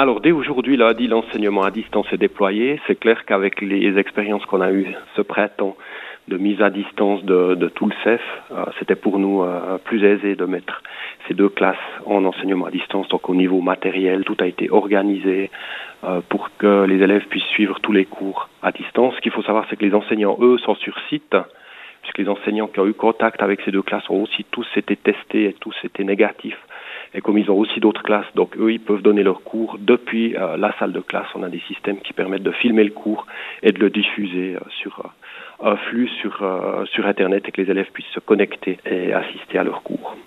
Alors dès aujourd'hui, lundi, l'enseignement à distance est déployé. C'est clair qu'avec les expériences qu'on a eues ce printemps de mise à distance de tout le CEF, c'était pour nous plus aisé de mettre ces deux classes en enseignement à distance. Donc au niveau matériel, tout a été organisé pour que les élèves puissent suivre tous les cours à distance. Ce qu'il faut savoir, c'est que les enseignants, eux, sont sur site, puisque les enseignants qui ont eu contact avec ces deux classes ont aussi tous été testés et tous été négatifs. Et comme ils ont aussi d'autres classes, donc eux, ils peuvent donner leurs cours depuis la salle de classe. On a des systèmes qui permettent de filmer le cours et de le diffuser sur un flux sur Internet et que les élèves puissent se connecter et assister à leurs cours.